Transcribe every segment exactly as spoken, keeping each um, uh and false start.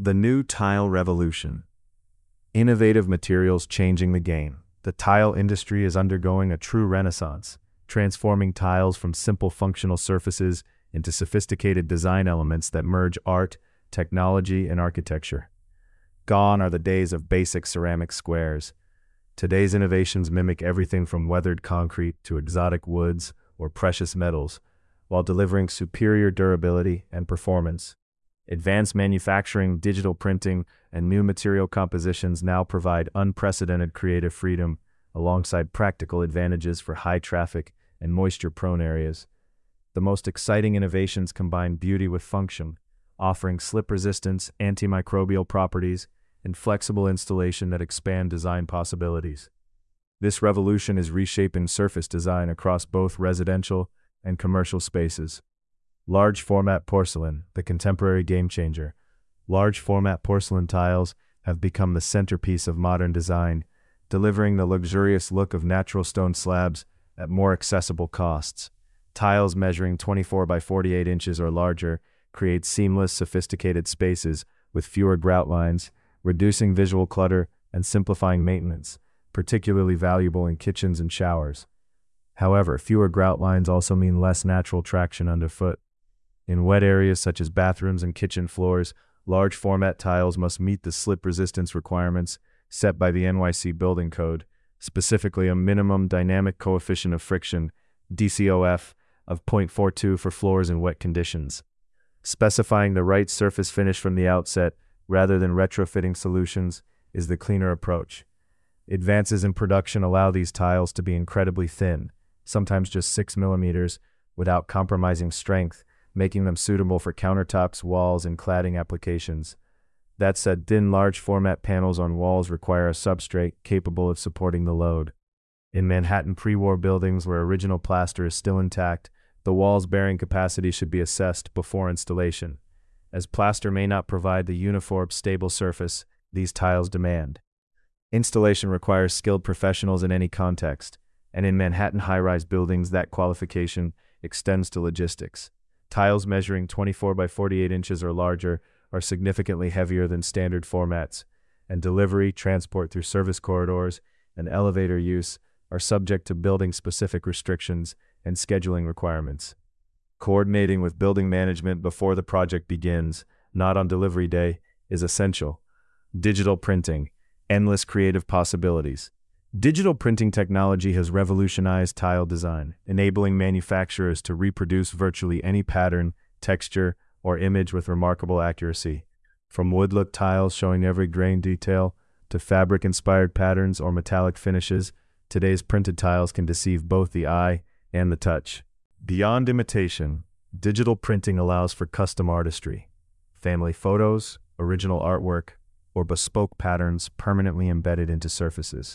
The new tile revolution. Innovative materials changing the game. The tile industry is undergoing a true renaissance, transforming tiles from simple functional surfaces into sophisticated design elements that merge art, technology, and architecture. Gone are the days of basic ceramic squares. Today's innovations mimic everything from weathered concrete to exotic woods or precious metals, while delivering superior durability and performance. Advanced manufacturing, digital printing, and new material compositions now provide unprecedented creative freedom alongside practical advantages for high-traffic and moisture-prone areas. The most exciting innovations combine beauty with function, offering slip resistance, antimicrobial properties, and flexible installation that expand design possibilities. This revolution is reshaping surface design across both residential and commercial spaces. Large format porcelain, the contemporary game changer. Large format porcelain tiles have become the centerpiece of modern design, delivering the luxurious look of natural stone slabs at more accessible costs. Tiles measuring twenty-four by forty-eight inches or larger create seamless, sophisticated spaces with fewer grout lines, reducing visual clutter and simplifying maintenance, particularly valuable in kitchens and showers. However, fewer grout lines also mean less natural traction underfoot. In wet areas such as bathrooms and kitchen floors, large format tiles must meet the slip resistance requirements set by the N Y C Building Code, specifically a minimum dynamic coefficient of friction, D C O F, of zero point four two for floors in wet conditions. Specifying the right surface finish from the outset, rather than retrofitting solutions, is the cleaner approach. Advances in production allow these tiles to be incredibly thin, sometimes just six millimeters, without compromising strength, making them suitable for countertops, walls, and cladding applications. That said, thin, large format panels on walls require a substrate capable of supporting the load. In Manhattan pre-war buildings where original plaster is still intact, the wall's bearing capacity should be assessed before installation. As plaster may not provide the uniform, stable surface these tiles demand. Installation requires skilled professionals in any context, and in Manhattan high-rise buildings that qualification extends to logistics. Tiles measuring twenty-four by forty-eight inches or larger are significantly heavier than standard formats, and delivery, transport through service corridors, and elevator use are subject to building-specific restrictions and scheduling requirements. Coordinating with building management before the project begins, not on delivery day, is essential. Digital printing, endless creative possibilities. Digital printing technology has revolutionized tile design, enabling manufacturers to reproduce virtually any pattern, texture, or image with remarkable accuracy. From wood-look tiles showing every grain detail to fabric-inspired patterns or metallic finishes, today's printed tiles can deceive both the eye and the touch. Beyond imitation, digital printing allows for custom artistry. Family photos, original artwork, or bespoke patterns permanently embedded into surfaces.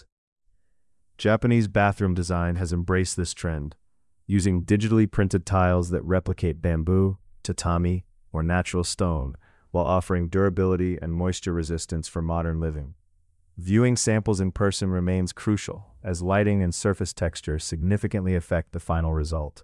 Japanese bathroom design has embraced this trend, using digitally printed tiles that replicate bamboo, tatami, or natural stone, while offering durability and moisture resistance for modern living. Viewing samples in person remains crucial, as lighting and surface texture significantly affect the final result.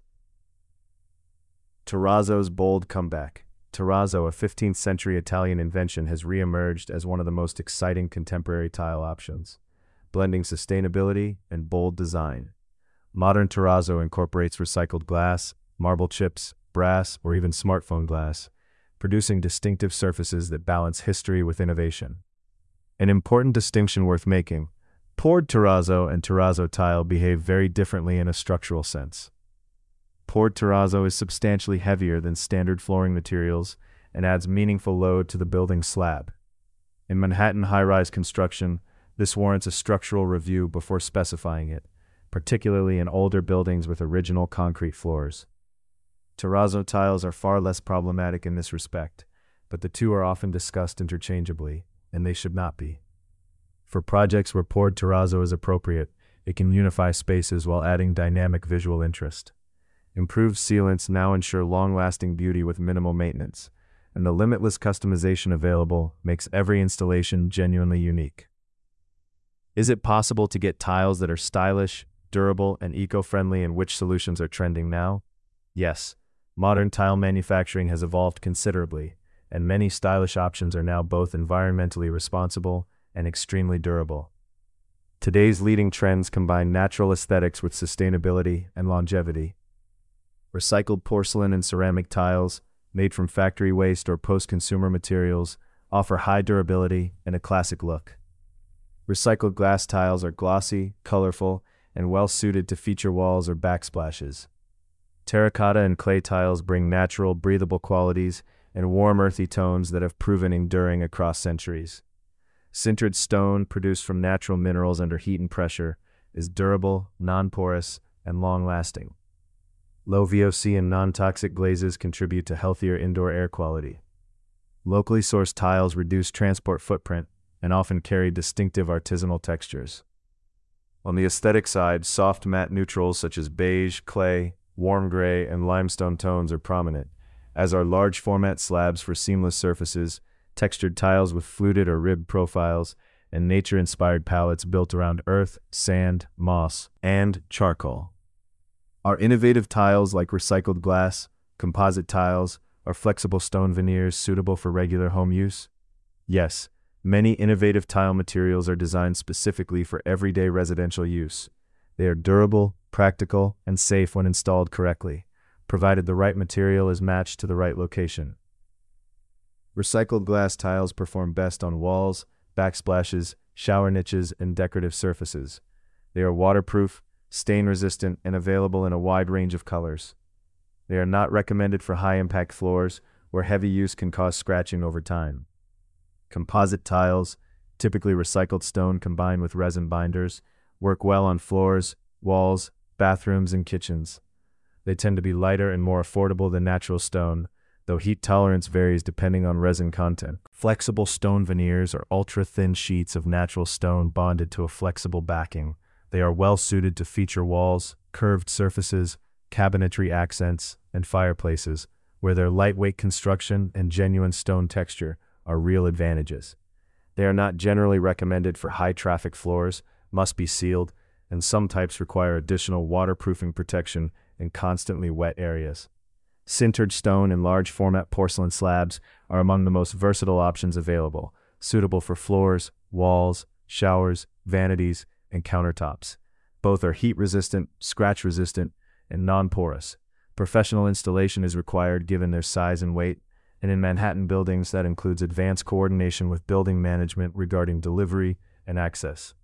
Terrazzo's bold comeback. Terrazzo, a fifteenth century Italian invention, has re-emerged as one of the most exciting contemporary tile options, blending sustainability and bold design. Modern terrazzo incorporates recycled glass, marble chips, brass, or even smartphone glass, producing distinctive surfaces that balance history with innovation. An important distinction worth making: poured terrazzo and terrazzo tile behave very differently in a structural sense. Poured terrazzo is substantially heavier than standard flooring materials and adds meaningful load to the building slab. In Manhattan high-rise construction, this warrants a structural review before specifying it, particularly in older buildings with original concrete floors. Terrazzo tiles are far less problematic in this respect, but the two are often discussed interchangeably, and they should not be. For projects where poured terrazzo is appropriate, it can unify spaces while adding dynamic visual interest. Improved sealants now ensure long-lasting beauty with minimal maintenance, and the limitless customization available makes every installation genuinely unique. Is it possible to get tiles that are stylish, durable, and eco-friendly, and which solutions are trending now? Yes, modern tile manufacturing has evolved considerably, and many stylish options are now both environmentally responsible and extremely durable. Today's leading trends combine natural aesthetics with sustainability and longevity. Recycled porcelain and ceramic tiles, made from factory waste or post-consumer materials, offer high durability and a classic look. Recycled glass tiles are glossy, colorful, and well-suited to feature walls or backsplashes. Terracotta and clay tiles bring natural, breathable qualities and warm, earthy tones that have proven enduring across centuries. Sintered stone, produced from natural minerals under heat and pressure, is durable, non-porous, and long-lasting. Low V O C and non-toxic glazes contribute to healthier indoor air quality. Locally sourced tiles reduce transport footprint and often carry distinctive artisanal textures. On the aesthetic side, soft matte neutrals such as beige, clay, warm gray, and limestone tones are prominent, as are large format slabs for seamless surfaces, textured tiles with fluted or ribbed profiles, and nature-inspired palettes built around earth, sand, moss, and charcoal. Are innovative tiles like recycled glass, composite tiles, or flexible stone veneers suitable for regular home use? Yes, many innovative tile materials are designed specifically for everyday residential use. They are durable, practical, and safe when installed correctly, provided the right material is matched to the right location. Recycled glass tiles perform best on walls, backsplashes, shower niches, and decorative surfaces. They are waterproof, stain-resistant, and available in a wide range of colors. They are not recommended for high-impact floors, where heavy use can cause scratching over time. Composite tiles, typically recycled stone combined with resin binders, work well on floors, walls, bathrooms, and kitchens. They tend to be lighter and more affordable than natural stone, though heat tolerance varies depending on resin content. Flexible stone veneers are ultra-thin sheets of natural stone bonded to a flexible backing. They are well suited to feature walls, curved surfaces, cabinetry accents, and fireplaces, where their lightweight construction and genuine stone texture are real advantages. They are not generally recommended for high-traffic floors, must be sealed, and some types require additional waterproofing protection in constantly wet areas. Sintered stone and large-format porcelain slabs are among the most versatile options available, suitable for floors, walls, showers, vanities, and countertops. Both are heat-resistant, scratch-resistant, and non-porous. Professional installation is required given their size and weight, and in Manhattan buildings that includes advanced coordination with building management regarding delivery and access.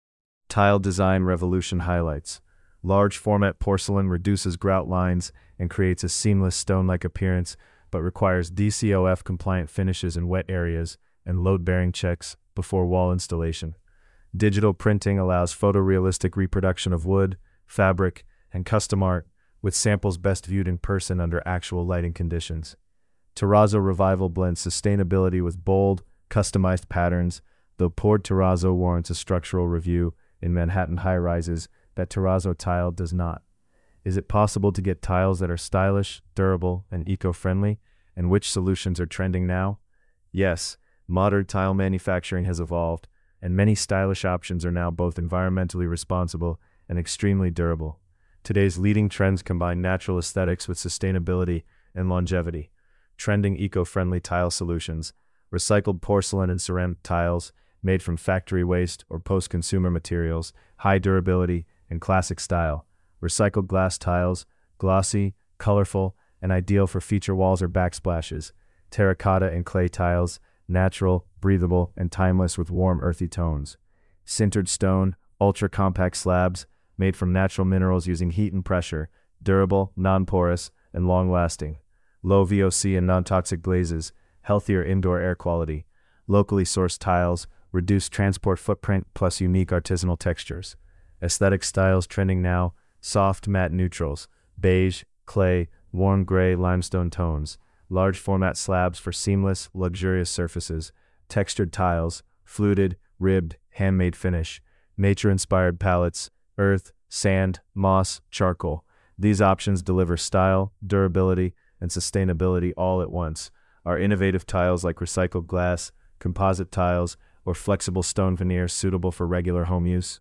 Tile design revolution highlights. Large format porcelain reduces grout lines and creates a seamless stone-like appearance, but requires D C O F compliant finishes in wet areas and load-bearing checks before wall installation. Digital printing allows photorealistic reproduction of wood, fabric, and custom art, with samples best viewed in person under actual lighting conditions. Terrazzo Revival blends sustainability with bold, customized patterns, though poured terrazzo warrants a structural review in Manhattan high-rises that terrazzo tile does not. Is it possible to get tiles that are stylish, durable, and eco-friendly? And which solutions are trending now? Yes, modern tile manufacturing has evolved, and many stylish options are now both environmentally responsible and extremely durable. Today's leading trends combine natural aesthetics with sustainability and longevity. Trending eco-friendly tile solutions, recycled porcelain and ceramic tiles made from factory waste or post-consumer materials, high durability and classic style. Recycled glass tiles, glossy, colorful, and ideal for feature walls or backsplashes. Terracotta and clay tiles, natural, breathable, and timeless with warm, earthy tones. Sintered stone, ultra-compact slabs, made from natural minerals using heat and pressure, durable, non-porous, and long-lasting. Low V O C and non-toxic glazes, healthier indoor air quality. Locally sourced tiles, reduced transport footprint plus unique artisanal textures. Aesthetic styles trending now, soft matte neutrals, beige, clay, warm gray, limestone tones. Large format slabs for seamless, luxurious surfaces. Textured tiles, fluted, ribbed, handmade finish. Nature-inspired palettes, earth, sand, moss, charcoal. These options deliver style, durability, and sustainability all at once. Are innovative tiles like recycled glass, composite tiles, or flexible stone veneer suitable for regular home use?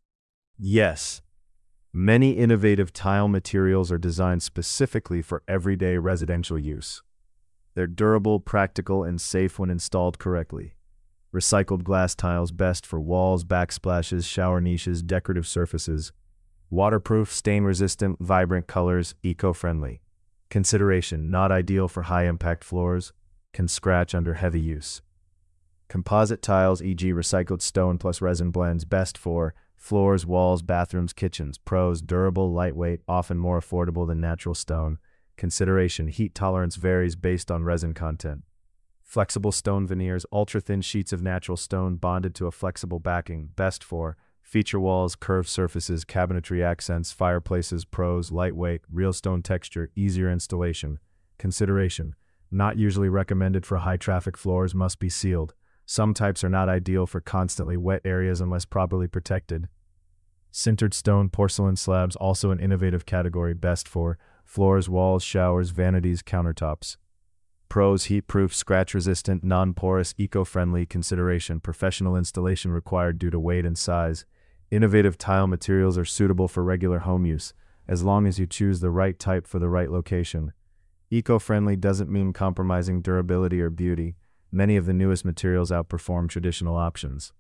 Yes. Many innovative tile materials are designed specifically for everyday residential use. They're durable, practical, and safe when installed correctly. Recycled glass tiles best for walls, backsplashes, shower niches, decorative surfaces. Waterproof, stain-resistant, vibrant colors, eco-friendly. Consideration: not ideal for high-impact floors, can scratch under heavy use. Composite tiles, for example recycled stone plus resin blends, best for floors, walls, bathrooms, kitchens. Pros: durable, lightweight, often more affordable than natural stone. Consideration: heat tolerance varies based on resin content. Flexible stone veneers, ultra-thin sheets of natural stone bonded to a flexible backing, best for feature walls, curved surfaces, cabinetry accents, fireplaces. Pros: lightweight, real stone texture, easier installation. Consideration: not usually recommended for high-traffic floors, must be sealed. Some types are not ideal for constantly wet areas unless properly protected. Sintered stone porcelain slabs, also an innovative category, best for floors, walls, showers, vanities, countertops. Pros: heat-proof, scratch-resistant, non-porous, eco-friendly. Consideration: professional installation required due to weight and size. Innovative tile materials are suitable for regular home use, as long as you choose the right type for the right location. Eco-friendly doesn't mean compromising durability or beauty. Many of the newest materials outperform traditional options.